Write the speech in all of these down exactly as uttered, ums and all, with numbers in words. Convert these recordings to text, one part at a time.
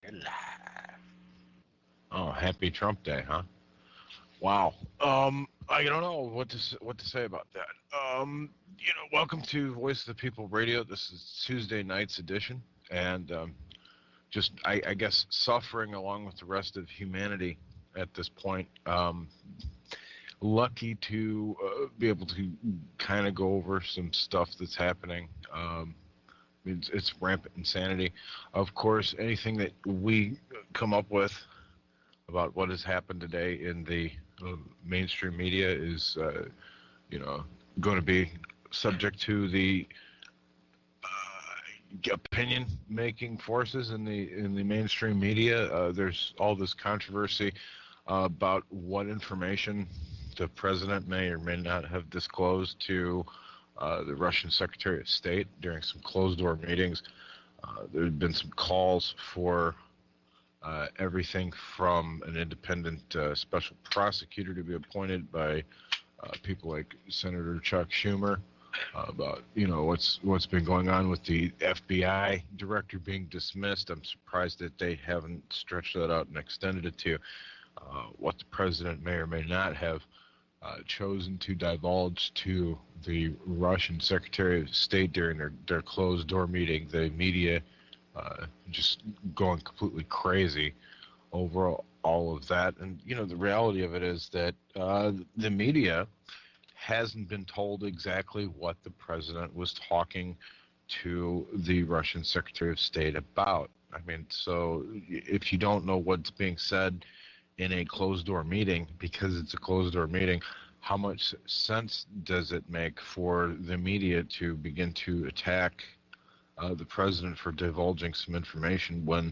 Live. Oh, happy Trump Day, huh? Wow. Um, I don't know what to what to say about that. Um, you know, welcome to Voice of the People Radio. This is Tuesday night's edition, and um, just I, I guess suffering along with the rest of humanity at this point. Um, lucky to uh, be able to kind of go over some stuff that's happening. Um, it's, it's rampant insanity. Of course, anything that we come up with about what has happened today in the uh, mainstream media is, uh, you know, going to be subject to the uh, opinion-making forces in the in the mainstream media. Uh, there's all this controversy uh, about what information the president may or may not have disclosed to uh, the Russian Secretary of State during some closed-door meetings. Uh, there have been some calls for Uh, everything from an independent uh, special prosecutor to be appointed by uh, people like Senator Chuck Schumer uh, about you know what's what's been going on with the F B I director being dismissed. I'm surprised that they haven't stretched that out and extended it to uh, what the president may or may not have uh, chosen to divulge to the Russian Secretary of State during their, their closed door meeting. The media Uh, just going completely crazy over all of that. And, you know, the reality of it is that uh, the media hasn't been told exactly what the president was talking to the Russian Secretary of State about. I mean, so if you don't know what's being said in a closed-door meeting, because it's a closed-door meeting, how much sense does it make for the media to begin to attack Uh, the president for divulging some information when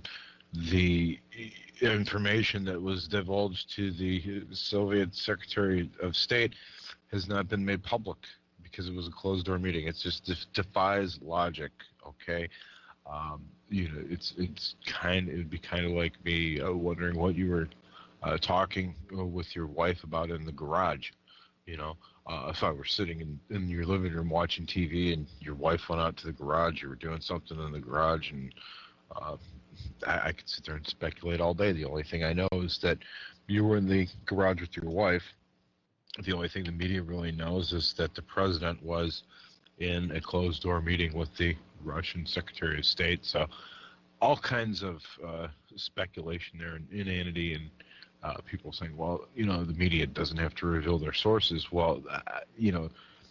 the information that was divulged to the Soviet Secretary of State has not been made public because it was a closed-door meeting. It just def- defies logic. Okay, um, you know, it's it's kind. It would be kind of like me uh, wondering what you were uh, talking with your wife about in the garage. You know, uh, if I were sitting in, in your living room watching T V and your wife went out to the garage, you were doing something in the garage, and uh, I, I could sit there and speculate all day. The only thing I know is that you were in the garage with your wife. The only thing the media really knows is that the president was in a closed-door meeting with the Russian Secretary of State. So all kinds of uh, speculation there and inanity and Uh, people saying, well, you know, the media doesn't have to reveal their sources. Well, uh, you know,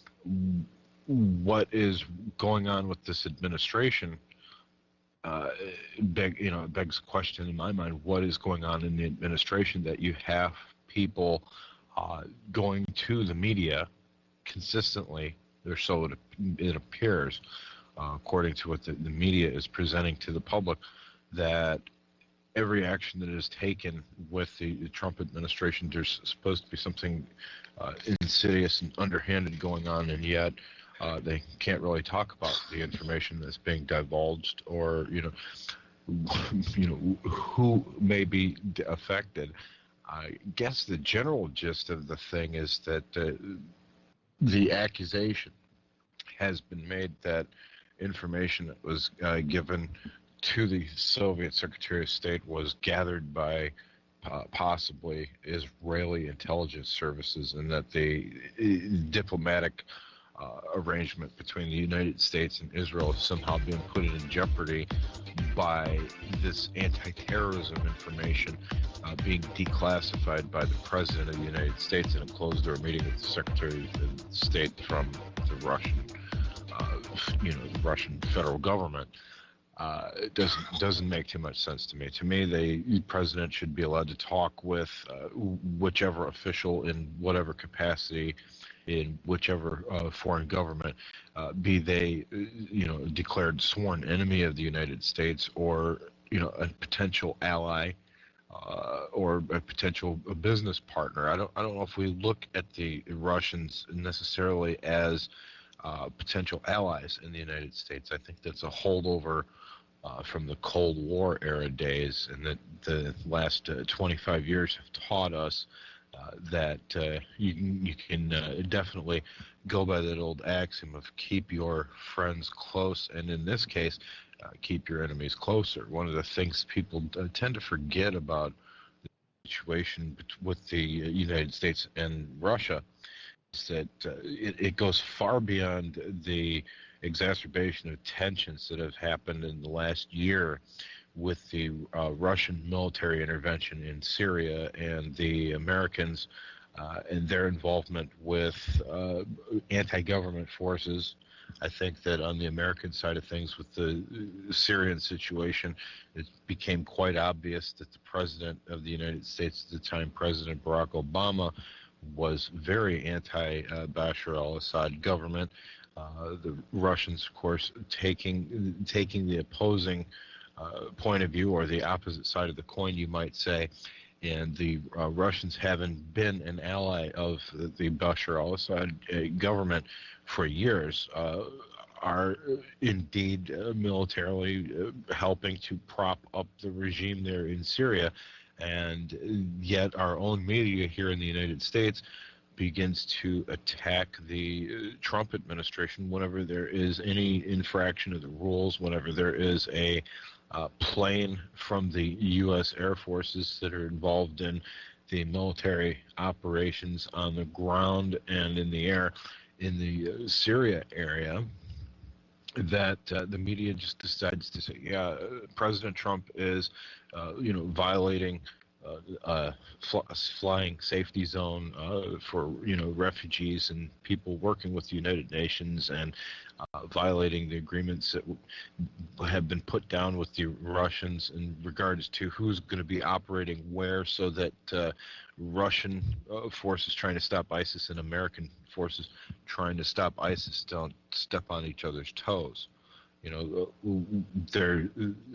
what is going on with this administration, uh, beg, you know, begs the question in my mind, what is going on in the administration that you have people uh, going to the media consistently, or so it, it appears, uh, according to what the, the media is presenting to the public, that every action that is taken with the, the Trump administration, there's supposed to be something uh, insidious and underhanded going on, and yet uh, they can't really talk about the information that's being divulged, or you know, you know who may be affected. I guess the general gist of the thing is that uh, the accusation has been made that information that was uh, given to the Soviet Secretary of State was gathered by uh, possibly Israeli intelligence services, and that the uh, diplomatic uh, arrangement between the United States and Israel has somehow been put in jeopardy by this anti-terrorism information uh, being declassified by the President of the United States in a closed-door meeting with the Secretary of State from the Russian, uh, you know, the Russian federal government. Uh, it doesn't doesn't make too much sense to me. To me, the president should be allowed to talk with uh, whichever official in whatever capacity, in whichever uh, foreign government, uh, be they you know declared sworn enemy of the United States, or you know a potential ally, uh, or a potential a business partner. I don't I don't know if we look at the Russians necessarily as uh, potential allies in the United States. I think that's a holdover Uh, from the Cold War era days, and that the last uh, twenty-five years have taught us uh, that uh, you can, you can uh, definitely go by that old axiom of keep your friends close, and in this case, uh, keep your enemies closer. One of the things people uh, tend to forget about the situation with the United States and Russia is that uh, it, it goes far beyond the exacerbation of tensions that have happened in the last year with the uh, Russian military intervention in Syria and the Americans uh, and their involvement with uh, anti-government forces. I think that on the American side of things with the Syrian situation, it became quite obvious that the president of the United States at the time, President Barack Obama, was very anti-Bashar al-Assad government. Uh, the Russians, of course, taking taking the opposing uh, point of view, or the opposite side of the coin, you might say. And the uh, Russians, having been an ally of the Bashar al-Assad uh, government for years, uh, are indeed uh, militarily uh, helping to prop up the regime there in Syria. And yet our own media here in the United States begins to attack the uh, Trump administration whenever there is any infraction of the rules, whenever there is a uh, plane from the U S Air Forces that are involved in the military operations on the ground and in the air in the uh, Syria area, that uh, the media just decides to say, yeah, uh, President Trump is, uh, you know, violating uh, uh, fl- flying safety zone uh, for, you know, refugees and people working with the United Nations, and uh, violating the agreements that w- have been put down with the Russians in regards to who's going to be operating where, so that uh, Russian uh, forces trying to stop ISIS and American forces trying to stop ISIS don't step on each other's toes. You know, they're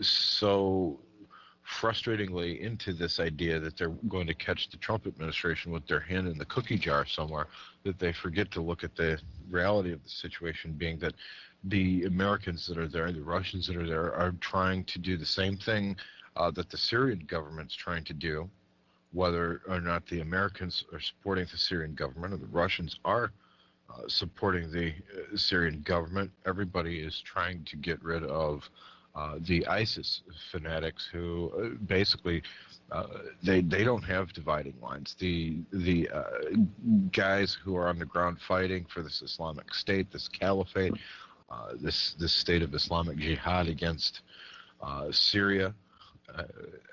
so frustratingly into this idea that they're going to catch the Trump administration with their hand in the cookie jar somewhere, that they forget to look at the reality of the situation, being that the Americans that are there, the Russians that are there, are trying to do the same thing uh, that the Syrian government's trying to do. Whether or not the Americans are supporting the Syrian government or the Russians are uh, supporting the uh, Syrian government, everybody is trying to get rid of uh, the ISIS fanatics who uh, basically uh, they they don't have dividing lines. The the uh, guys who are on the ground fighting for this Islamic State, this caliphate, uh, this this state of Islamic jihad against uh, Syria. Uh,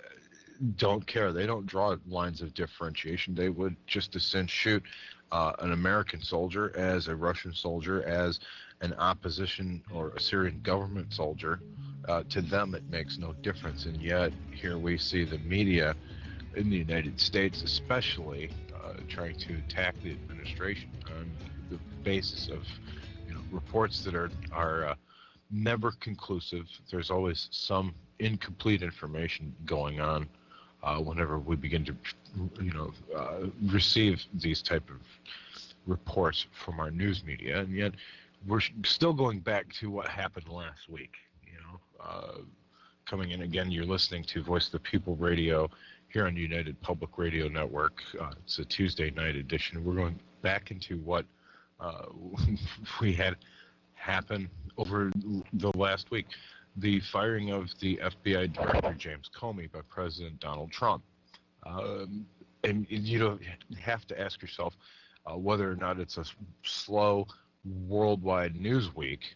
don't care. They don't draw lines of differentiation. They would just as soon shoot uh, an American soldier as a Russian soldier, as an opposition or a Syrian government soldier. Uh, to them, it makes no difference. And yet, here we see the media in the United States, especially, uh, trying to attack the administration on the basis of, you know, reports that are are uh, never conclusive. There's always some incomplete information going on. Uh, whenever we begin to, you know, uh, receive these type of reports from our news media, and yet we're still going back to what happened last week. You know, uh, coming in again, you're listening to Voice of the People Radio here on United Public Radio Network. Uh, it's a Tuesday night edition. We're going back into what uh, we had happen over the last week. The firing of the F B I Director James Comey by President Donald Trump. Um, and you don't have to ask yourself uh, whether or not it's a slow worldwide news week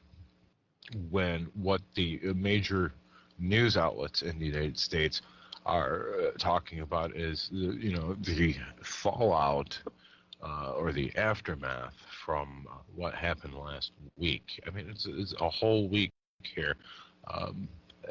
when what the major news outlets in the United States are uh, talking about is, the, you know, the fallout uh, or the aftermath from uh, what happened last week. I mean, it's, it's a whole week here. Um,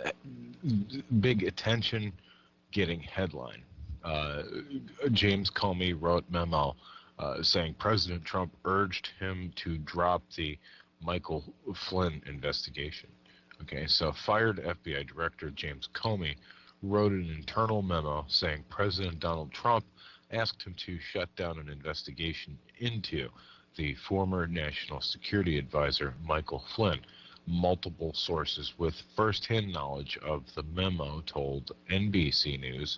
big attention getting headline. Uh, James Comey wrote memo uh, saying President Trump urged him to drop the Michael Flynn investigation. Okay, so fired F B I Director James Comey wrote an internal memo saying President Donald Trump asked him to shut down an investigation into the former National Security Advisor Michael Flynn. Multiple sources with first-hand knowledge of the memo told N B C News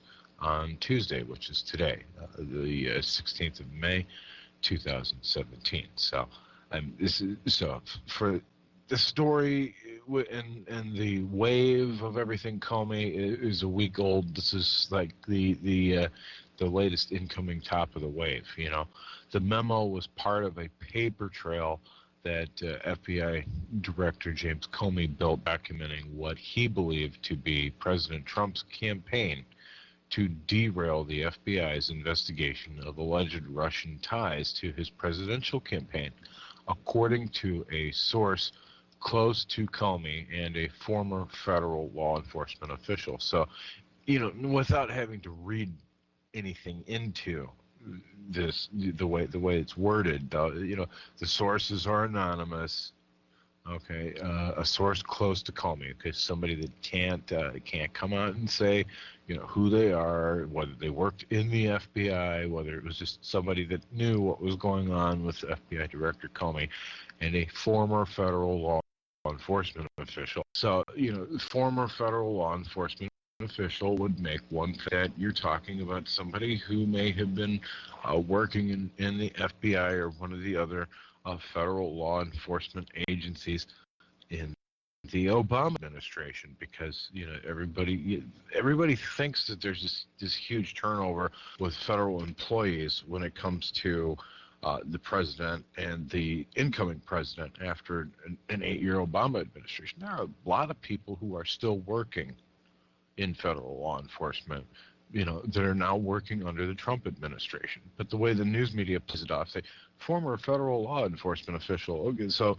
on Tuesday, which is today, uh, the uh, sixteenth of May, two thousand seventeen. So, um, this is so for the story and and the wave of everything Comey is a week old. This is like the the uh, the latest incoming top of the wave. You know, the memo was part of a paper trail that uh, F B I Director James Comey built, documenting what he believed to be President Trump's campaign to derail the F B I's investigation of alleged Russian ties to his presidential campaign, according to a source close to Comey and a former federal law enforcement official. So, you know, without having to read anything into this, the way the way it's worded, the, you know, the sources are anonymous. Okay, uh, a source close to Comey. Okay, somebody that can't uh, can't come out and say, you know, who they are, whether they worked in the F B I, whether it was just somebody that knew what was going on with F B I Director Comey, and a former federal law enforcement official. So, you know, former federal law enforcement official would make one that you're talking about somebody who may have been uh, working in, in the F B I or one of the other uh, federal law enforcement agencies in the Obama administration, because, you know, everybody everybody thinks that there's this, this huge turnover with federal employees when it comes to uh, the president and the incoming president after an, an eight-year Obama administration. There are a lot of people who are still working in federal law enforcement, you know, that are now working under the Trump administration. But the way the news media plays it off, say, former federal law enforcement official. Okay, so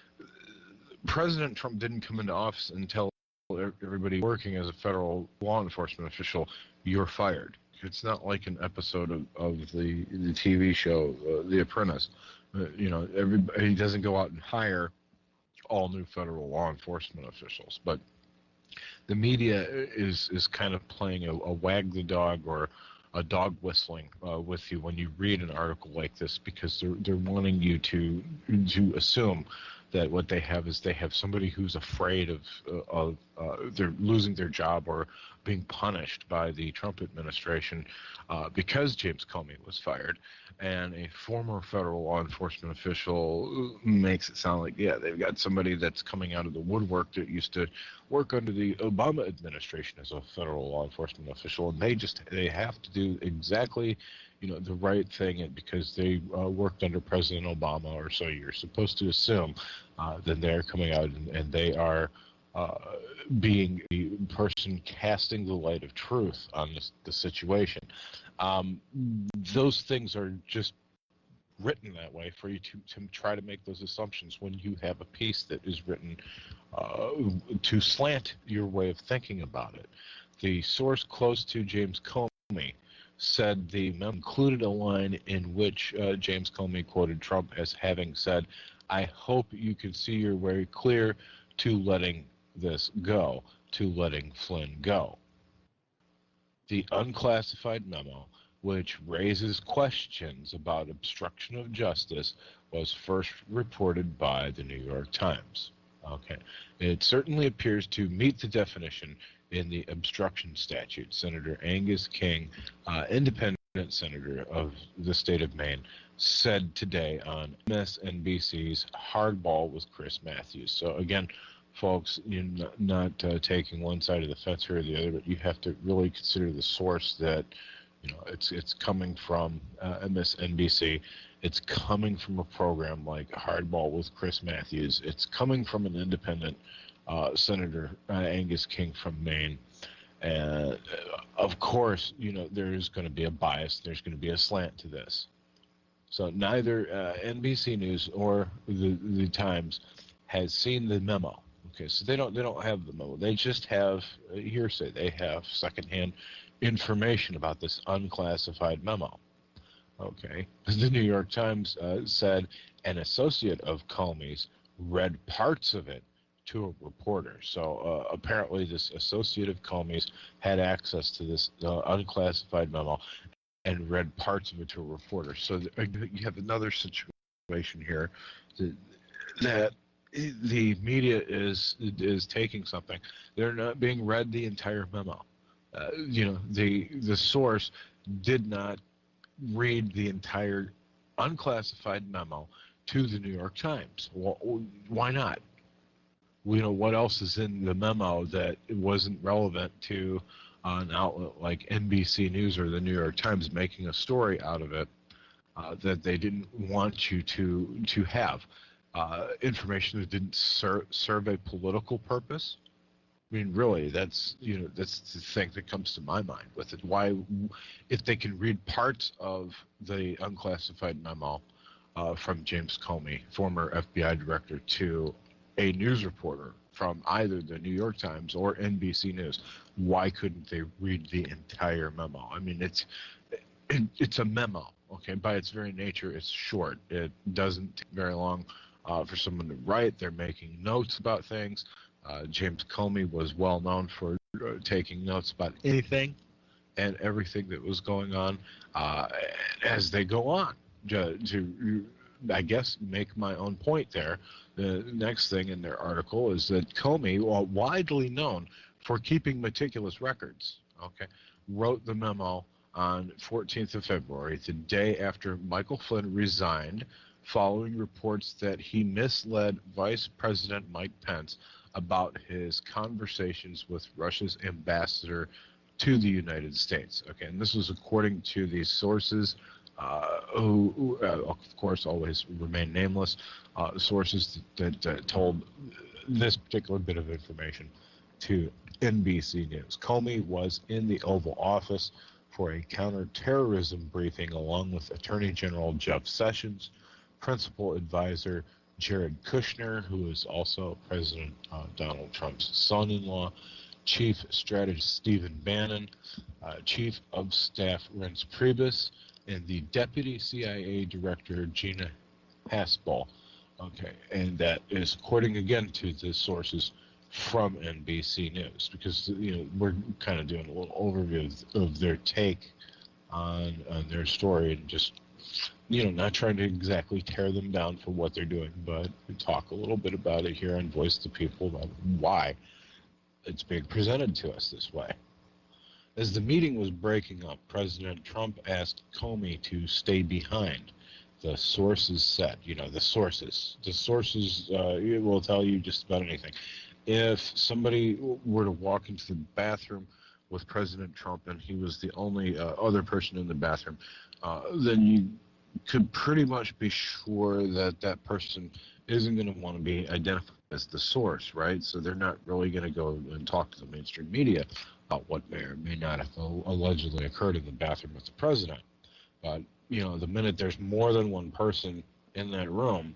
President Trump didn't come into office and tell everybody working as a federal law enforcement official, you're fired. It's not like an episode of, of the, the T V show, uh, The Apprentice. Uh, you know, everybody, he doesn't go out and hire all new federal law enforcement officials. But the media is is kind of playing a, a wag the dog or a dog whistling uh, with you when you read an article like this, because they're they're wanting you to to assume that what they have is they have somebody who's afraid of uh, of uh, they're losing their job or being punished by the Trump administration uh, because James Comey was fired, and a former federal law enforcement official makes it sound like, yeah, they've got somebody that's coming out of the woodwork that used to work under the Obama administration as a federal law enforcement official, and they just they have to do exactly, you know, the right thing because they uh, worked under President Obama, or so you're supposed to assume. Uh, then they're coming out and, and they are uh, being the person casting the light of truth on this, the situation. Um, those things are just written that way for you to, to try to make those assumptions when you have a piece that is written uh, to slant your way of thinking about it. The source close to James Comey said the memo included a line in which uh, James Comey quoted Trump as having said, "I hope you can see your way clear to letting this go, to letting Flynn go." The unclassified memo, which raises questions about obstruction of justice, was first reported by the New York Times. Okay, it certainly appears to meet the definition in the obstruction statute. Senator Angus King, uh, independent senator of the state of Maine, said today on M S N B C's Hardball with Chris Matthews. So again, folks, you're not, not uh, taking one side of the fence or the other, but you have to really consider the source that, you know, it's it's coming from uh, M S N B C. It's coming from a program like Hardball with Chris Matthews. It's coming from an independent uh, Senator uh, Angus King from Maine. And uh, of course, you know, there's going to be a bias. There's going to be a slant to this. So neither uh, N B C News or the the Times has seen the memo. Okay, so they don't they don't have the memo. They just have uh, hearsay. They have secondhand information about this unclassified memo. Okay, the New York Times uh, said an associate of Comey's read parts of it to a reporter. So uh, apparently this associate of Comey's had access to this uh, unclassified memo and read parts of it to a reporter. So th- you have another situation here that, that the media is is taking something. They're not being read the entire memo. uh, you know, the the source did not read the entire unclassified memo to the New York Times. Well, why not? You know, what else is in the memo that wasn't relevant to an outlet like N B C News or the New York Times making a story out of it uh, that they didn't want you to to have? Uh, information that didn't ser- serve a political purpose. I mean, really, that's you know that's the thing that comes to my mind with it. Why, if they can read parts of the unclassified memo uh, from James Comey, former F B I director, to a news reporter from either the New York Times or N B C News, why couldn't they read the entire memo? I mean, it's it, it's a memo. Okay, by its very nature, it's short. It doesn't take very long uh, for someone to write. They're making notes about things. Uh, James Comey was well known for uh, taking notes about anything and everything that was going on uh, as they go on. To, to, I guess, make my own point there, the next thing in their article is that Comey, well, widely known for keeping meticulous records, okay, wrote the memo on fourteenth of February, the day after Michael Flynn resigned, following reports that he misled Vice President Mike Pence about his conversations with Russia's ambassador to the United States. Okay, and this was according to these sources, uh, who, who uh, of course, always remain nameless, uh, sources that, that uh, told this particular bit of information to N B C News. Comey was in the Oval Office for a counterterrorism briefing along with Attorney General Jeff Sessions, principal advisor Jared Kushner, who is also President uh, Donald Trump's son-in-law, Chief Strategist Stephen Bannon, uh, Chief of Staff Reince Priebus, and the Deputy C I A Director Gina Haspel. Okay, and that is according again to the sources from N B C News, because you know we're kind of doing a little overview of, of their take on on their story and just. You know, not trying to exactly tear them down for what they're doing, but we talk a little bit about it here and voice to people about why it's being presented to us this way. As the meeting was breaking up, President Trump asked Comey to stay behind. The sources said, you know, the sources, the sources uh, will tell you just about anything. If somebody were to walk into the bathroom with President Trump and he was the only uh, other person in the bathroom, uh, then you could pretty much be sure that that person isn't going to want to be identified as the source, right? So they're not really going to go and talk to the mainstream media about what may or may not have allegedly occurred in the bathroom with the president. But, you know, the minute there's more than one person in that room,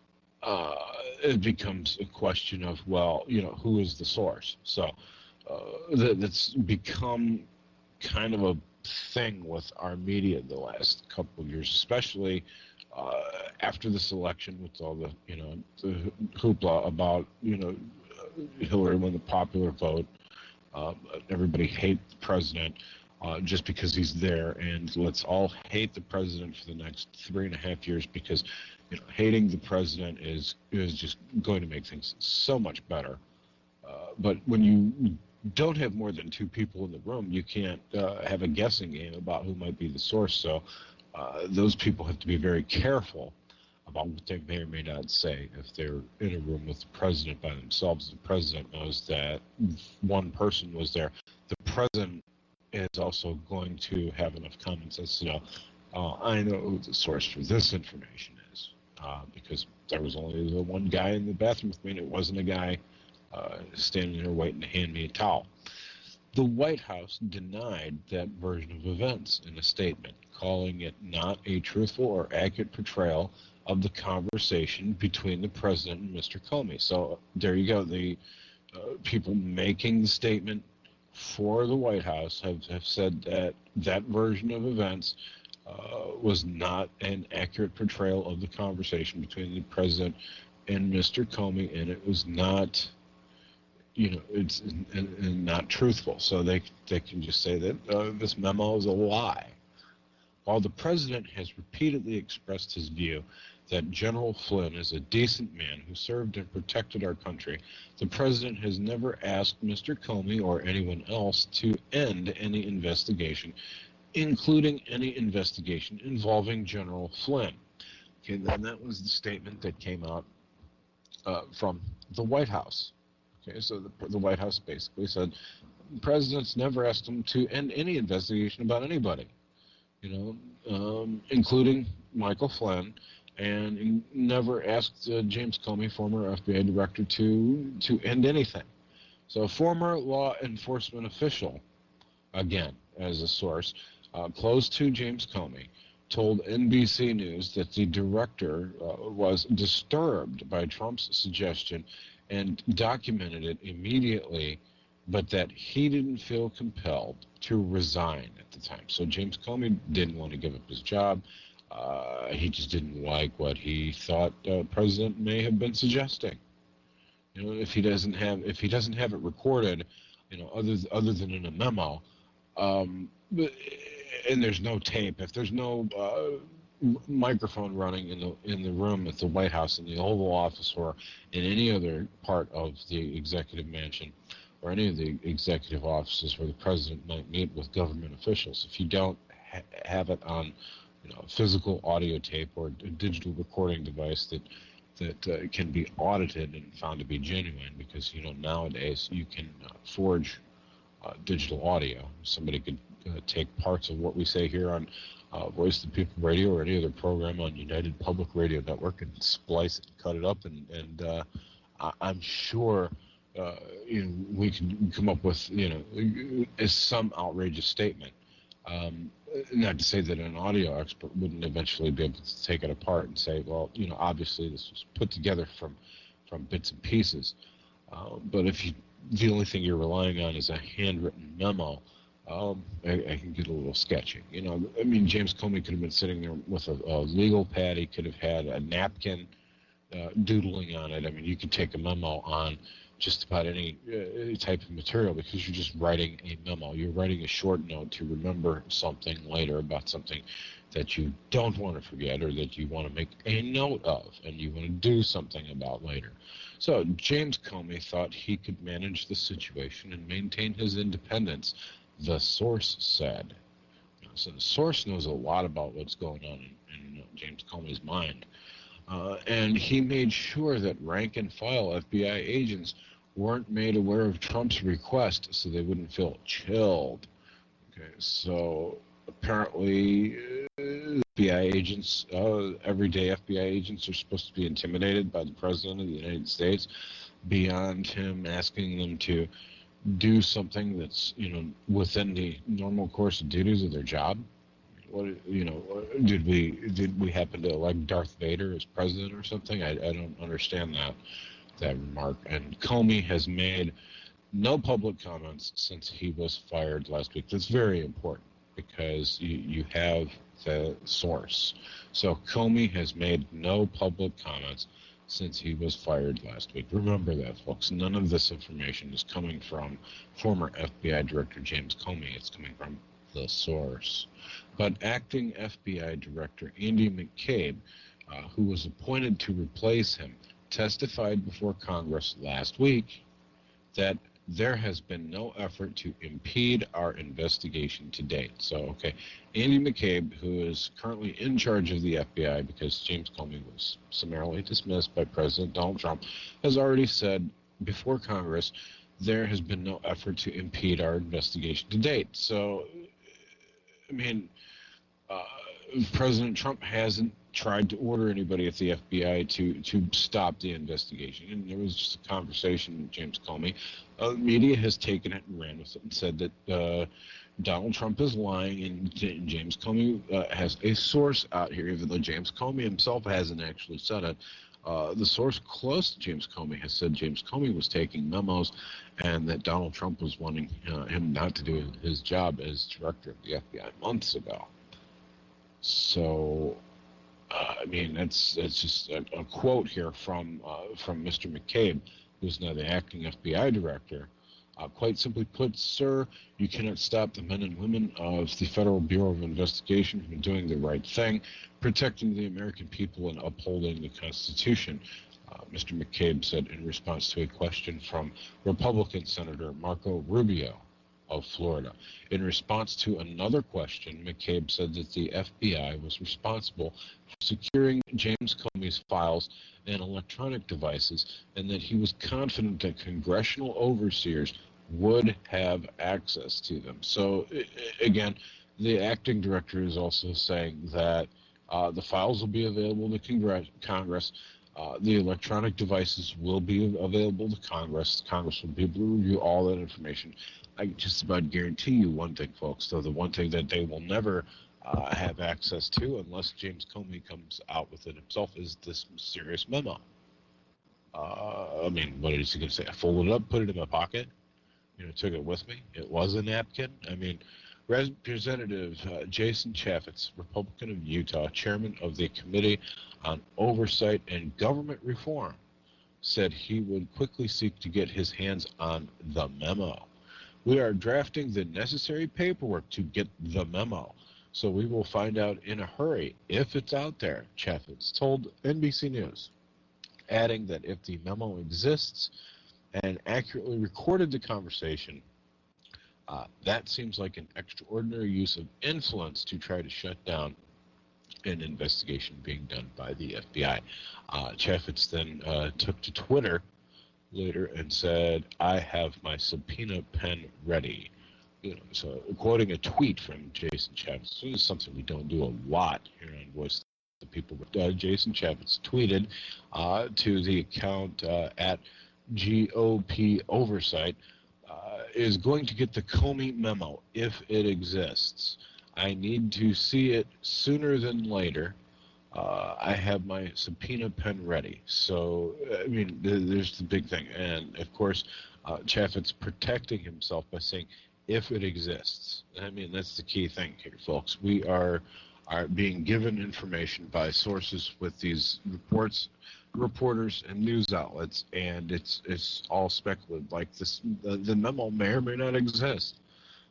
uh, it becomes a question of, well, you know, who is the source? So uh, that, that's become kind of a thing with our media the last couple of years, especially uh, after this election with all the, you know, the hoopla about, you know, Hillary won the popular vote. Uh, everybody hate the president uh, just because he's there, and let's all hate the president for the next three and a half years because, you know, hating the president is is just going to make things so much better. Uh, but when you don't have more than two people in the room, you can't uh, have a guessing game about who might be the source. So uh, those people have to be very careful about what they may or may not say if they're in a room with the president by themselves. The president knows that one person was there. The president is also going to have enough common sense to know, uh, I know who the source for this information is, uh, because there was only the one guy in the bathroom with me, and it wasn't a guy uh, standing there waiting to hand me a towel. The White House denied that version of events in a statement, calling it not a truthful or accurate portrayal of the conversation between the president and Mister Comey. So there you go. The uh, people making the statement for the White House have, have said that that version of events uh, was not an accurate portrayal of the conversation between the president and Mister Comey, and it was not, you know, it's and, and not truthful. So they they can just say that uh, this memo is a lie. While the president has repeatedly expressed his view that General Flynn is a decent man who served and protected our country. The president has never asked Mister Comey or anyone else to end any investigation, including any investigation involving General Flynn. Okay, then that was the statement that came out uh, from the White House. Okay, so the, the White House basically said the president's never asked him to end any investigation about anybody, you know, um, including Michael Flynn, and never asked uh, James Comey, former F B I director, to to end anything. So a former law enforcement official, again, as a source, uh, close to James Comey, told N B C News that the director uh, was disturbed by Trump's suggestion and documented it immediately, but that he didn't feel compelled to resign at the time. So James Comey didn't want to give up his job. Uh, he just didn't like what he thought uh, President may have been suggesting. You know, if he doesn't have if he doesn't have it recorded, you know, other other than in a memo, um, and there's no tape, if there's no uh, microphone running in the in the room at the White House, in the Oval Office, or in any other part of the executive mansion, or any of the executive offices where the president might meet with government officials, if you don't ha- have it on, you know, a physical audio tape or a digital recording device that that uh, can be audited and found to be genuine, because, you know, nowadays you can uh, forge uh, digital audio. Somebody could uh, take parts of what we say here on uh, Voice of the People Radio or any other program on United Public Radio Network and splice it, cut it up, and, and uh, I- I'm sure uh, you know, we can come up with, you know, some outrageous statement. Um, not to say that an audio expert wouldn't eventually be able to take it apart and say, well, you know, obviously this was put together from, from bits and pieces. Uh, but if you, the only thing you're relying on is a handwritten memo, um, I, I can get a little sketchy. You know, I mean, James Comey could have been sitting there with a, a legal pad. He could have had a napkin uh, doodling on it. I mean, you could take a memo on just about any uh, type of material, because you're just writing a memo. You're writing a short note to remember something later about something that you don't want to forget, or that you want to make a note of and you want to do something about later. So James Comey thought he could manage the situation and maintain his independence, the source said. So the source knows a lot about what's going on in, in James Comey's mind. Uh, and he made sure that rank and file F B I agents weren't made aware of Trump's request, so they wouldn't feel chilled. Okay, so apparently uh, F B I agents, uh, everyday F B I agents, are supposed to be intimidated by the President of the United States, beyond him asking them to do something that's, you know, within the normal course of duties of their job. What, you know, did we did we happen to elect Darth Vader as president or something? I, I don't understand that that remark. And Comey has made no public comments since he was fired last week. That's very important, because you, you have the source. So Comey has made no public comments since he was fired last week. Remember that, folks. None of this information is coming from former F B I Director James Comey. It's coming from the source. But acting F B I Director Andy McCabe, uh, who was appointed to replace him, testified before Congress last week that there has been no effort to impede our investigation to date. So, okay, Andy McCabe, who is currently in charge of the F B I because James Comey was summarily dismissed by President Donald Trump, has already said before Congress there has been no effort to impede our investigation to date. So, I mean, uh, President Trump hasn't tried to order anybody at the F B I to, to stop the investigation. And there was just a conversation with James Comey. Uh, the media has taken it and ran with it and said that uh, Donald Trump is lying, and J- James Comey uh, has a source out here, even though James Comey himself hasn't actually said it. Uh, the source close to James Comey has said James Comey was taking memos, and that Donald Trump was wanting uh, him not to do his job as director of the F B I months ago. So, uh, I mean, that's that's just a, a quote here from uh, from Mister McCabe, who's now the acting F B I director. Uh, quite simply put, sir, you cannot stop the men and women of the Federal Bureau of Investigation from doing the right thing, protecting the American people and upholding the Constitution, uh, Mister McCabe said in response to a question from Republican Senator Marco Rubio of Florida. In response to another question, McCabe said that the F B I was responsible for securing James Comey's files and electronic devices, and that he was confident that congressional overseers would have access to them. So, again, the acting director is also saying that uh, the files will be available to Congress. Congress. Uh, the electronic devices will be available to Congress. Congress will be able to review all that information. I can just about guarantee you one thing, folks, though, the one thing that they will never uh, have access to unless James Comey comes out with it himself is this mysterious memo. Uh, I mean, what is he going to say? I folded it up, put it in my pocket, you know, took it with me. It was a napkin. I mean, Representative uh, Jason Chaffetz, Republican of Utah, chairman of the Committee on Oversight and Government Reform, said he would quickly seek to get his hands on the memo. We are drafting the necessary paperwork to get the memo, so we will find out in a hurry if it's out there, Chaffetz told N B C News, adding that if the memo exists and accurately recorded the conversation, uh, that seems like an extraordinary use of influence to try to shut down an investigation being done by the F B I. Uh, Chaffetz then uh, took to Twitter later and said, "I have my subpoena pen ready." You know, so quoting a tweet from Jason Chaffetz, this is something we don't do a lot here on Voice the People. Uh, Jason Chaffetz tweeted uh, to the account uh, at G O P Oversight, uh, is going to get the Comey memo if it exists. I need to see it sooner than later. Uh, I have my subpoena pen ready. So, I mean, th- there's the big thing. And, of course, uh, Chaffetz protecting himself by saying, if it exists. I mean, that's the key thing here, folks. We are are being given information by sources with these reports, reporters, and news outlets, and it's it's all speculative. Like this, the, the memo may or may not exist.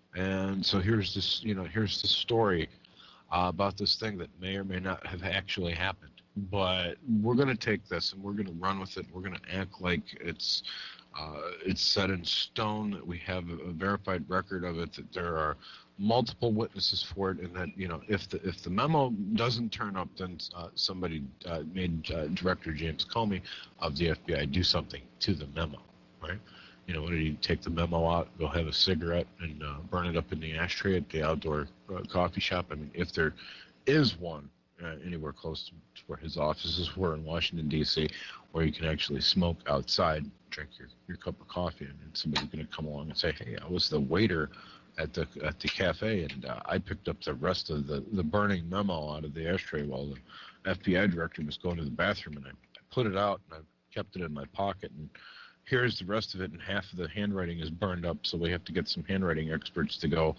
And so here's this, you know, here's the story uh, about this thing that may or may not have actually happened. But we're going to take this and we're going to run with it. We're going to act like it's uh, it's set in stone, that we have a, a verified record of it, that there are multiple witnesses for it, and that, you know, if the if the memo doesn't turn up, then uh, somebody uh, made uh, Director James Comey of the F B I do something to the memo, right? You know, what did he take the memo out, go have a cigarette, and uh, burn it up in the ashtray at the outdoor uh, coffee shop? I mean, if there is one uh, anywhere close to where his offices were in Washington, D C, where you can actually smoke outside, drink your, your cup of coffee, and somebody's going to come along and say, hey, I was the waiter at the at the cafe, and uh, I picked up the rest of the, the burning memo out of the ashtray while the F B I director was going to the bathroom, and I, I put it out, and I kept it in my pocket, and here's the rest of it, and half of the handwriting is burned up, so we have to get some handwriting experts to go,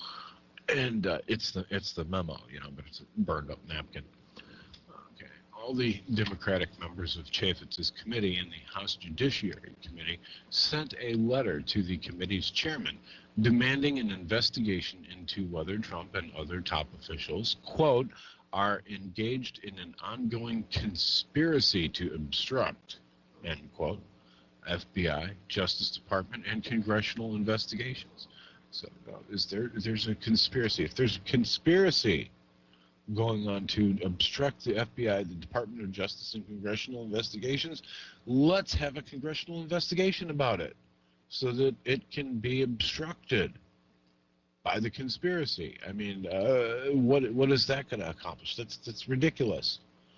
and uh, it's the it's the memo, you know, but it's a burned up napkin. Okay. All the Democratic members of Chaffetz's committee and the House Judiciary Committee sent a letter to the committee's chairman demanding an investigation into whether Trump and other top officials, quote, are engaged in an ongoing conspiracy to obstruct, end quote, F B I, Justice Department, and congressional investigations. So, uh, is there? There's a conspiracy. If there's a conspiracy going on to obstruct the F B I, the Department of Justice, and congressional investigations, let's have a congressional investigation about it, so that it can be obstructed by the conspiracy. I mean, uh, what what is that going to accomplish? That's that's ridiculous.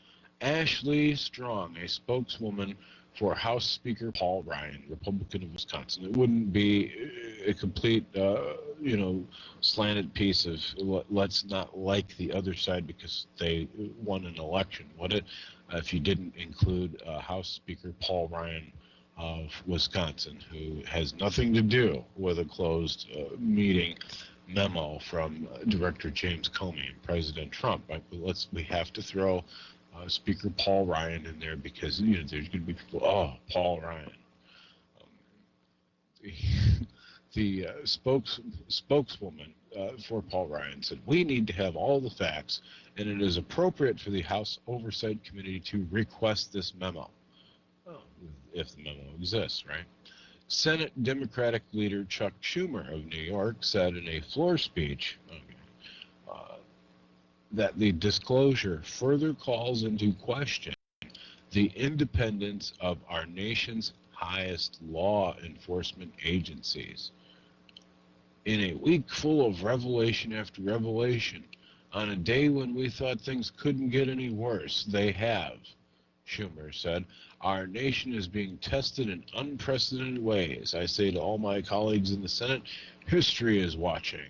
Ashley Strong, a spokeswoman for House Speaker Paul Ryan, Republican of Wisconsin. It wouldn't be a complete, uh, you know, slanted piece of let's not like the other side because they won an election, would it? Uh, if you didn't include uh, House Speaker Paul Ryan of Wisconsin, who has nothing to do with a closed uh, meeting memo from uh, Director James Comey and President Trump. Right? Let's we have to throw Uh, Speaker Paul Ryan in there because, you know, there's going to be people, oh, Paul Ryan. Um, the, the uh, spokes, spokeswoman uh, for Paul Ryan said, we need to have all the facts, and it is appropriate for the House Oversight Committee to request this memo. Oh, if the memo exists, right? Senate Democratic leader Chuck Schumer of New York said in a floor speech okay, uh, that the disclosure further calls into question the independence of our nation's highest law enforcement agencies. In a week full of revelation after revelation, on a day when we thought things couldn't get any worse, they have, Schumer said. Our nation is being tested in unprecedented ways. I say to all my colleagues in the Senate, history is watching.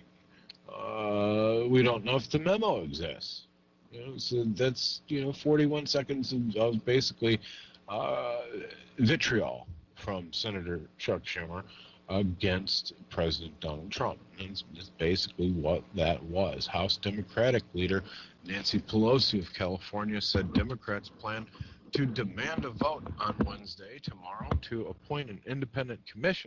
Uh, we don't know if the memo exists. You know, so that's, you know, forty-one seconds of, of basically uh, vitriol from Senator Chuck Schumer against President Donald Trump. And it's basically what that was. House Democratic leader Nancy Pelosi of California said Democrats plan to demand a vote on Wednesday, tomorrow, to appoint an independent commission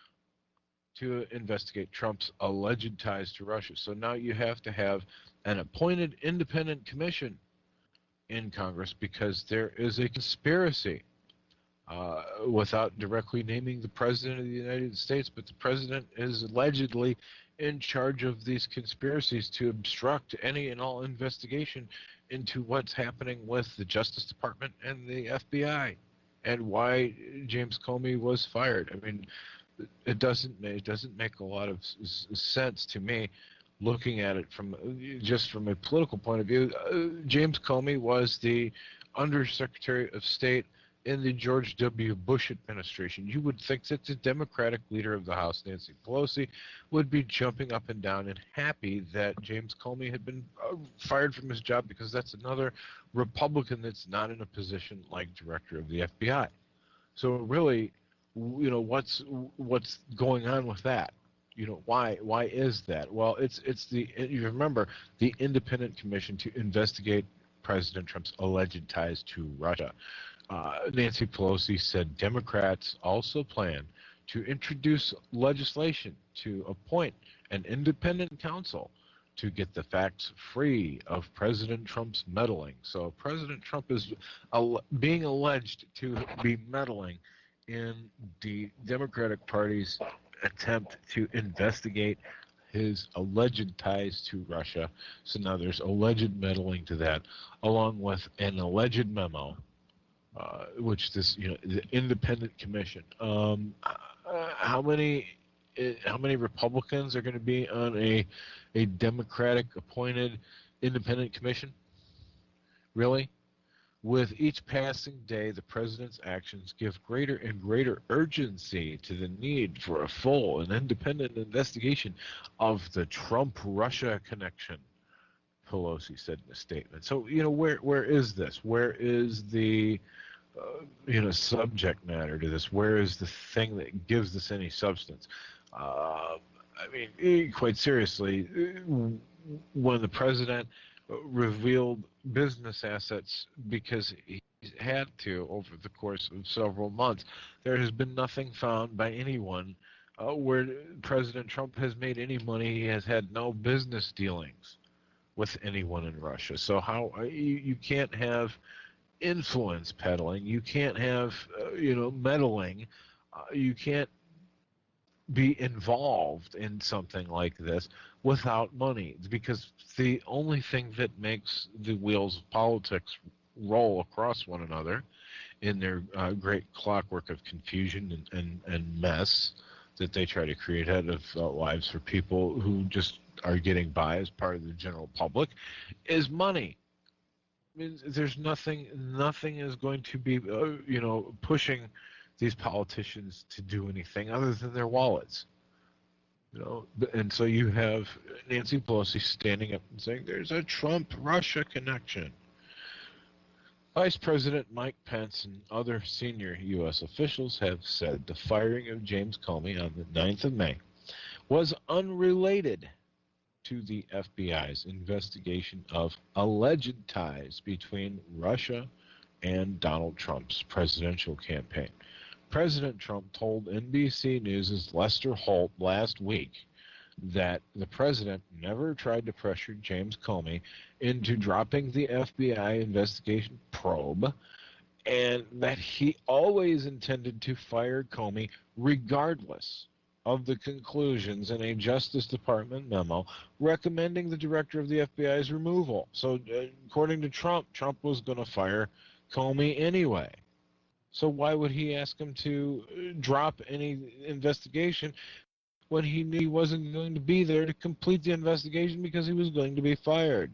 to investigate Trump's alleged ties to Russia. So now you have to have an appointed independent commission in Congress because there is a conspiracy uh, without directly naming the President of the United States, but the President is allegedly in charge of these conspiracies to obstruct any and all investigation into what's happening with the Justice Department and the F B I and why James Comey was fired. I mean, it doesn't it doesn't make a lot of sense to me looking at it from just from a political point of view. Uh, James Comey was the Undersecretary of State in the George W. Bush administration. You would think that the Democratic leader of the House, Nancy Pelosi, would be jumping up and down and happy that James Comey had been uh, fired from his job because that's another Republican that's not in a position like director of the F B I. So really, you know, what's what's going on with that? You know, why why is that? Well, it's it's the you remember the independent commission to investigate President Trump's alleged ties to Russia. Uh, Nancy Pelosi said Democrats also plan to introduce legislation to appoint an independent counsel to get the facts free of President Trump's meddling. So President Trump is al- being alleged to be meddling in the Democratic Party's attempt to investigate his alleged ties to Russia. So now there's alleged meddling to that, along with an alleged memo, uh, which this, you know, the independent commission. Um, uh, how many, uh, how many Republicans are going to be on a, a Democratic-appointed independent commission? Really? With each passing day, the president's actions give greater and greater urgency to the need for a full and independent investigation of the Trump-Russia connection, Pelosi said in a statement. So, you know, where where is this? Where is the, uh, you know, subject matter to this? Where is the thing that gives this any substance? Uh, I mean, quite seriously, when the president revealed business assets because he had to over the course of several months, there has been nothing found by anyone uh, where President Trump has made any money. He has had no business dealings with anyone in Russia. So how you, you can't have influence peddling, you can't have uh, you know meddling, uh, you can't be involved in something like this without money, because the only thing that makes the wheels of politics roll across one another in their uh, great clockwork of confusion and, and, and mess that they try to create out of uh, lives for people who just are getting by as part of the general public is money. I mean, there's nothing, nothing is going to be, uh, you know, pushing these politicians to do anything other than their wallets, you know. And so you have Nancy Pelosi standing up and saying there's a Trump-Russia connection. Vice President Mike Pence and other senior U S officials have said the firing of James Comey on the ninth of May was unrelated to the F B I's investigation of alleged ties between Russia and Donald Trump's presidential campaign. President Trump told N B C News' Lester Holt last week that the president never tried to pressure James Comey into dropping the F B I investigation probe, and that he always intended to fire Comey regardless of the conclusions in a Justice Department memo recommending the director of the F B I's removal. So uh, according to Trump, Trump was going to fire Comey anyway. So why would he ask him to drop any investigation when he knew he wasn't going to be there to complete the investigation because he was going to be fired?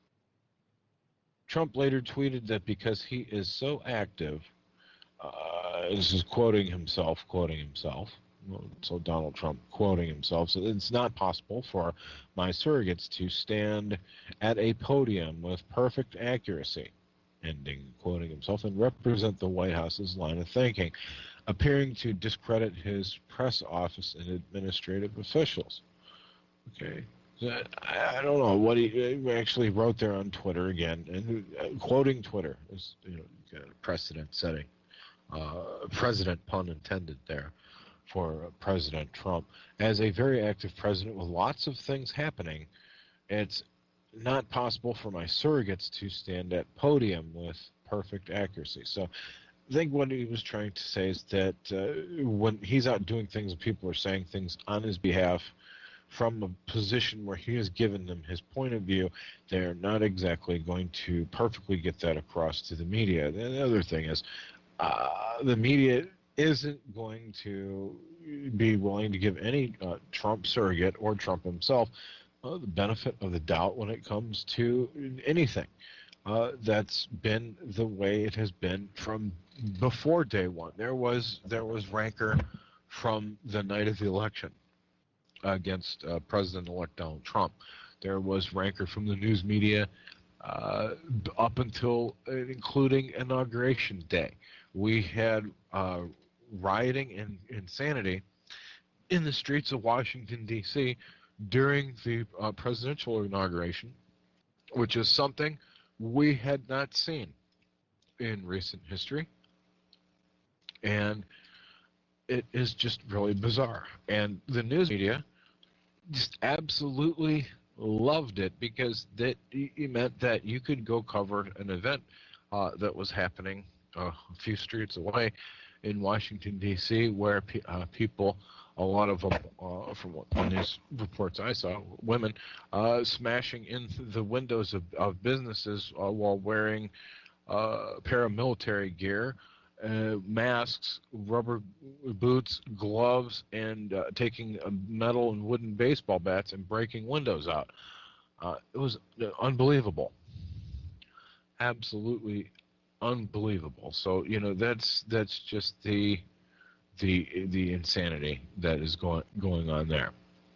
Trump later tweeted that because he is so active, uh, this is quoting himself, quoting himself, so Donald Trump quoting himself, so it's not possible for my surrogates to stand at a podium with perfect accuracy, ending quoting himself, and represent the White House's line of thinking, appearing to discredit his press office and administrative officials. Okay. I don't know what he actually wrote there on Twitter again, and quoting Twitter is, you know, precedent setting. Uh, president, pun intended there, for President Trump. As a very active president with lots of things happening, it's not possible for my surrogates to stand at podium with perfect accuracy. So I think what he was trying to say is that uh, when he's out doing things and people are saying things on his behalf from a position where he has given them his point of view, they're not exactly going to perfectly get that across to the media. And the other thing is, uh, the media isn't going to be willing to give any uh, Trump surrogate or Trump himself uh, the benefit of the doubt when it comes to anything. Uh, that's been the way it has been from before day one. There was there was rancor from the night of the election against uh, President-elect Donald Trump. There was rancor from the news media uh, up until and including Inauguration Day. We had uh, rioting and insanity in the streets of Washington, D C during the uh, presidential inauguration, which is something we had not seen in recent history. And it is just really bizarre. And the news media just absolutely loved it because that it meant that you could go cover an event uh, that was happening uh, a few streets away in Washington, D C, where pe- uh, people, a lot of them, uh, from what the news reports I saw, women uh, smashing in the windows of, of businesses uh, while wearing uh, paramilitary gear, uh, masks, rubber boots, gloves, and uh, taking uh, metal and wooden baseball bats and breaking windows out. Uh, it was unbelievable. Absolutely unbelievable. So, you know, that's that's just the the the insanity that is going going on there.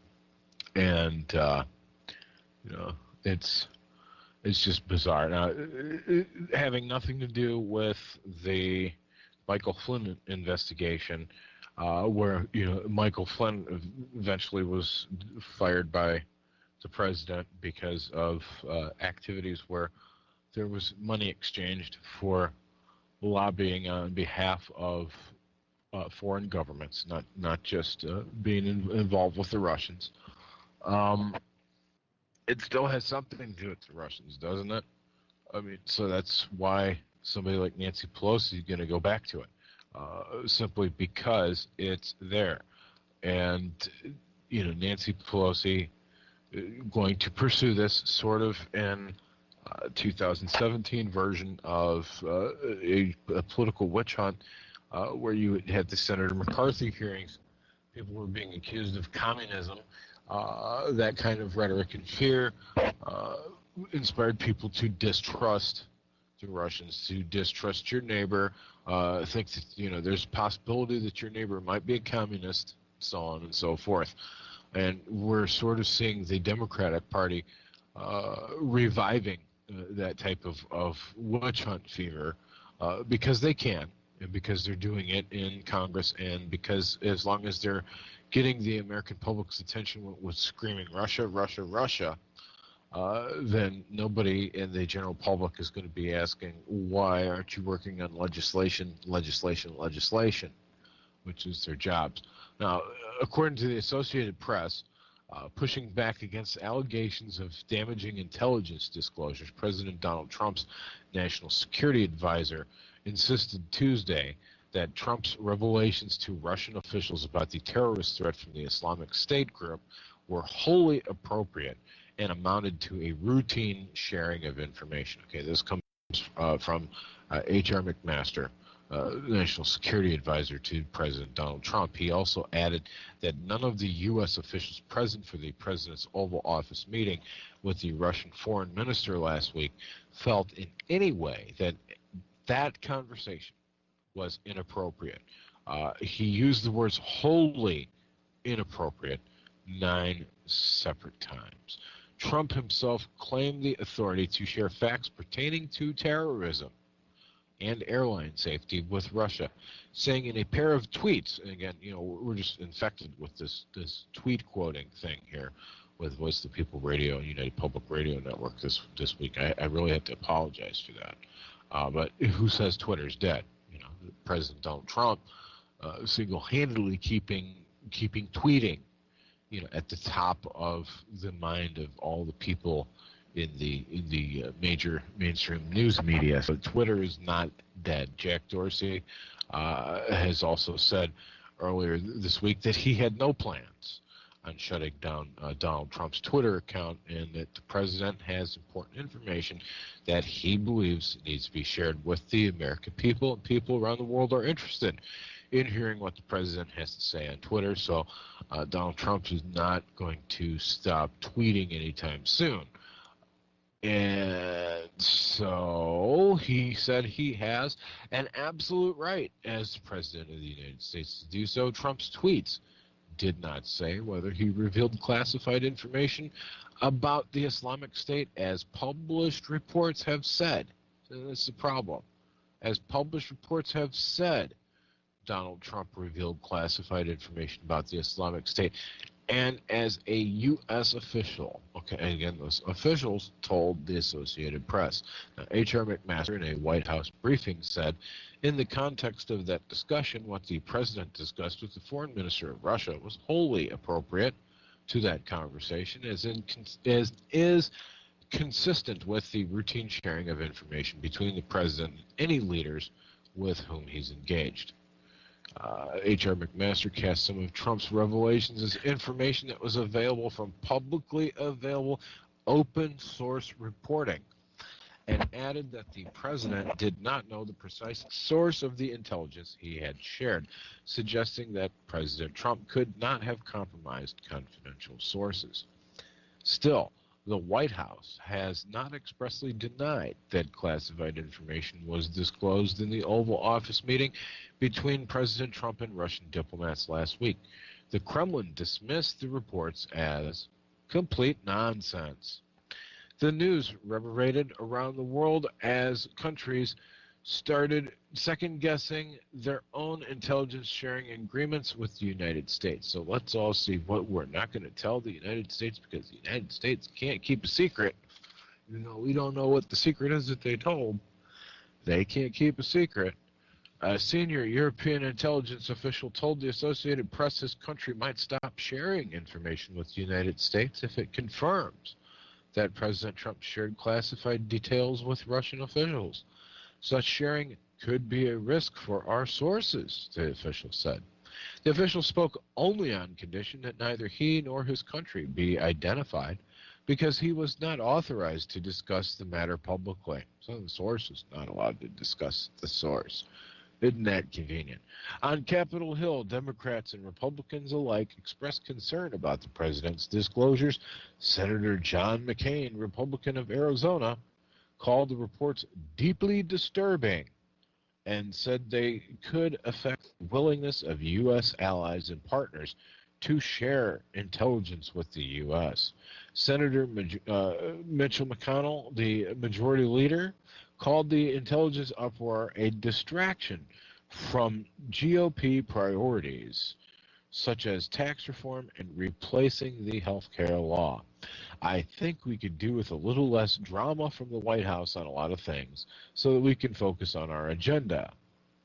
And uh, you know, it's it's just bizarre. Now, it, having nothing to do with the Michael Flynn investigation, uh, where, you know, Michael Flynn eventually was fired by the president because of uh, activities where there was money exchanged for lobbying on behalf of uh, foreign governments, not not just uh, being in, involved with the Russians. Um, it still has something to do with the Russians, doesn't it? I mean, so that's why somebody like Nancy Pelosi is going to go back to it, uh, simply because it's there. And, you know, Nancy Pelosi uh, going to pursue this sort of in uh, two thousand seventeen version of uh, a, a political witch hunt uh, where you had the Senator McCarthy hearings. People were being accused of communism. Uh, that kind of rhetoric and fear uh, inspired people to distrust the Russians, to distrust your neighbor, uh, think that, you know, there's a possibility that your neighbor might be a communist, so on and so forth. And we're sort of seeing the Democratic Party uh, reviving uh, that type of, of witch hunt fever uh, because they can, and because they're doing it in Congress, and because as long as they're getting the American public's attention with, with screaming Russia, Russia, Russia, uh, then nobody in the general public is going to be asking, why aren't you working on legislation, legislation, legislation? which is their jobs. Now, according to the Associated Press, uh, pushing back against allegations of damaging intelligence disclosures, President Donald Trump's national security advisor insisted Tuesday that Trump's revelations to Russian officials about the terrorist threat from the Islamic State group were wholly appropriate and amounted to a routine sharing of information. Okay, this comes uh, from uh, H R McMaster, uh, National Security Advisor to President Donald Trump. He also added that none of the U S officials present for the president's Oval Office meeting with the Russian foreign minister last week felt in any way that that conversation was inappropriate. Uh, he used the words wholly inappropriate nine separate times. Trump himself claimed the authority to share facts pertaining to terrorism and airline safety with Russia, saying in a pair of tweets, and again, you know, we're just infected with this this tweet quoting thing here with Voice of the People Radio and United Public Radio Network this this week. I, I really have to apologize for that. Uh, but who says Twitter's dead? You know, President Donald Trump uh, single-handedly keeping keeping tweeting, you know, at the top of the mind of all the people in the in the uh, major mainstream news media. So Twitter is not dead. Jack Dorsey uh, has also said earlier this week that he had no plans on shutting down uh, Donald Trump's Twitter account, and that the president has important information that he believes needs to be shared with the American people, and people around the world are interested in hearing what the president has to say on Twitter. So uh, Donald Trump is not going to stop tweeting anytime soon. And so he said he has an absolute right as the president of the United States to do so. Trump's tweets did not say whether he revealed classified information about the Islamic State, as published reports have said. So that's the problem. As published reports have said, Donald Trump revealed classified information about the Islamic State. And as a U S official, okay, and again, those officials told the Associated Press. Now, H R McMaster, in a White House briefing, said, in the context of that discussion, what the president discussed with the foreign minister of Russia was wholly appropriate to that conversation, as, in, as is consistent with the routine sharing of information between the president and any leaders with whom he's engaged. Uh, H R McMaster cast some of Trump's revelations as information that was available from publicly available open source reporting, and added that the president did not know the precise source of the intelligence he had shared, suggesting that President Trump could not have compromised confidential sources. Still, the White House has not expressly denied that classified information was disclosed in the Oval Office meeting between President Trump and Russian diplomats last week. The Kremlin dismissed the reports as complete nonsense. The news reverberated around the world as countries started second-guessing their own intelligence sharing agreements with the United States. So let's all see what we're not going to tell the United States, because the United States can't keep a secret. You know, we don't know what the secret is that they told. They can't keep a secret. A senior European intelligence official told the Associated Press his country might stop sharing information with the United States if it confirms that President Trump shared classified details with Russian officials. Such sharing could be a risk for our sources, the official said. The official spoke only on condition that neither he nor his country be identified, because he was not authorized to discuss the matter publicly. So the source is not allowed to discuss the source. Isn't that convenient? On Capitol Hill, Democrats and Republicans alike expressed concern about the president's disclosures. Senator John McCain, Republican of Arizona, called the reports deeply disturbing and said they could affect the willingness of U S allies and partners to share intelligence with the U S. Senator uh, Mitchell McConnell, the majority leader, called the intelligence uproar a distraction from G O P priorities, such as tax reform and replacing the health care law. I think we could do with a little less drama from the White House on a lot of things so that we can focus on our agenda,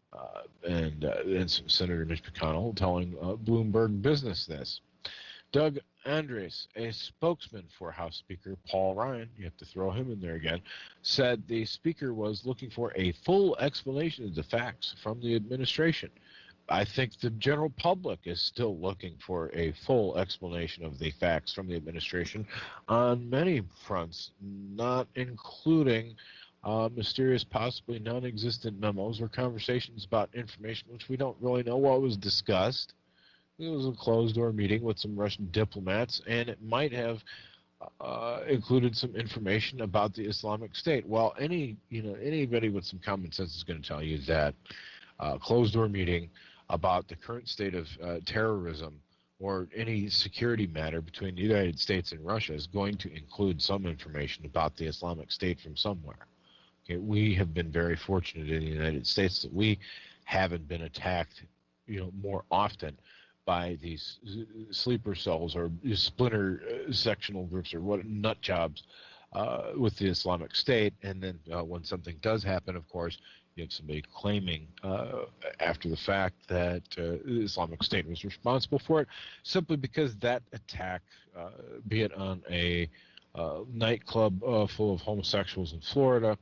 Uh, and, uh, and Senator Mitch McConnell telling uh, Bloomberg Business this. Doug Andres, a spokesman for House Speaker Paul Ryan, you have to throw him in there again, said the Speaker was looking for a full explanation of the facts from the administration. I think the general public is still looking for a full explanation of the facts from the administration on many fronts, not including uh, mysterious, possibly non-existent memos or conversations about information which we don't really know what was discussed. It was a closed-door meeting with some Russian diplomats, and it might have uh, included some information about the Islamic State. Well, any you know anybody with some common sense is going to tell you that uh, closed-door meeting about the current state of uh, terrorism or any security matter between the United States and Russia is going to include some information about the Islamic State from somewhere. Okay, we have been very fortunate in the United States that we haven't been attacked, you know, more often by these sleeper cells or splinter uh, sectional groups or what nut jobs uh, with the Islamic State. And then uh, when something does happen, of course, you have somebody claiming uh, after the fact that uh, the Islamic State was responsible for it, simply because that attack, uh, be it on a uh, nightclub uh, full of homosexuals in Florida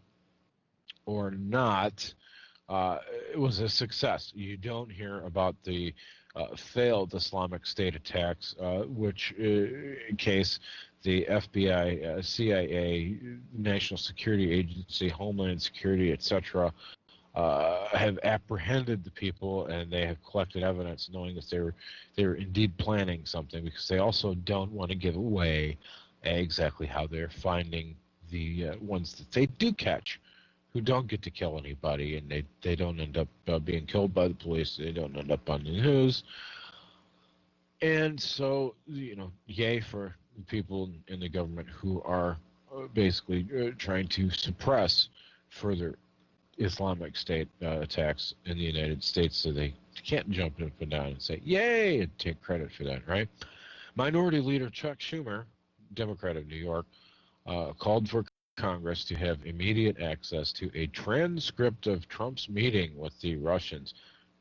or not, uh, it was a success. You don't hear about the uh, failed Islamic State attacks, uh, which uh, case the F B I, uh, C I A, National Security Agency, Homeland Security, et cetera, uh, have apprehended the people, and they have collected evidence, knowing that they were they were indeed planning something, because they also don't want to give away exactly how they're finding the uh, ones that they do catch, who don't get to kill anybody, and they, they don't end up uh, being killed by the police. They don't end up on the news. And so, you know, yay for people in the government who are uh, basically uh, trying to suppress further Islamic State uh, attacks in the United States, so they can't jump up and down and say, yay, and take credit for that, right? Minority Leader Chuck Schumer, Democrat of New York, uh, called for Congress to have immediate access to a transcript of Trump's meeting with the Russians.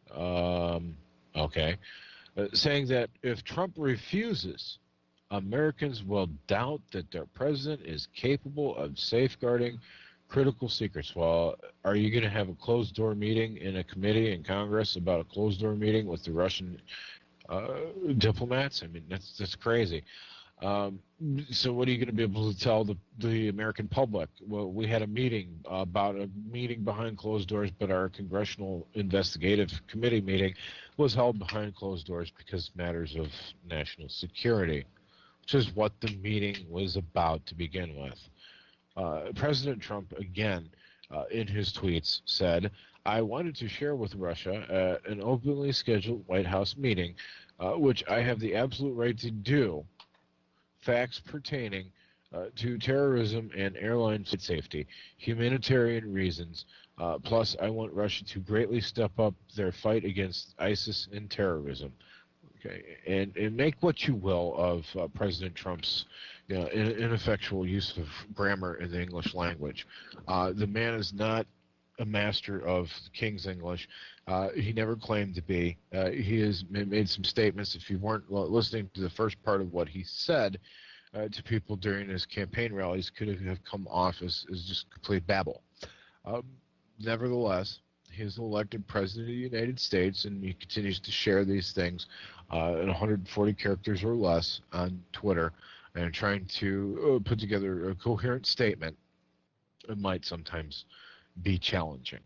Um, okay. Uh, saying that if Trump refuses, Americans will doubt that their president is capable of safeguarding critical secrets. Well, are you going to have a closed-door meeting in a committee in Congress about a closed-door meeting with the Russian uh, diplomats? I mean, that's that's crazy. Um, so what are you going to be able to tell the, the American public? Well, we had a meeting about a meeting behind closed doors, but our Congressional Investigative Committee meeting was held behind closed doors because matters of national security, which is what the meeting was about to begin with. Uh, President Trump, again, uh, in his tweets, said, I wanted to share with Russia uh, an openly scheduled White House meeting, uh, which I have the absolute right to do, facts pertaining uh, to terrorism and airline safety, humanitarian reasons, uh, plus I want Russia to greatly step up their fight against ISIS and terrorism. Okay, and, and make what you will of uh, President Trump's you know, in, ineffectual use of grammar in the English language. Uh, the man is not a master of King's English. Uh, he never claimed to be. Uh, he has made some statements. If you weren't listening to the first part of what he said uh, to people during his campaign rallies, could have come off as, as just complete babble. Um, nevertheless, he is elected president of the United States, and he continues to share these things uh, in one hundred forty characters or less on Twitter, and trying to uh, put together a coherent statement. It might sometimes be challenging.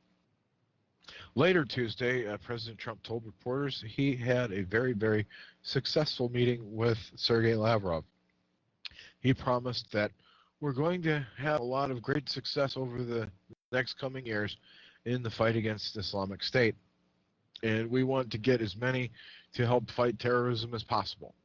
Later Tuesday, uh, President Trump told reporters he had a very, very successful meeting with Sergei Lavrov. He promised that we're going to have a lot of great success over the next coming years in the fight against Islamic State, and we want to get as many to help fight terrorism as possible.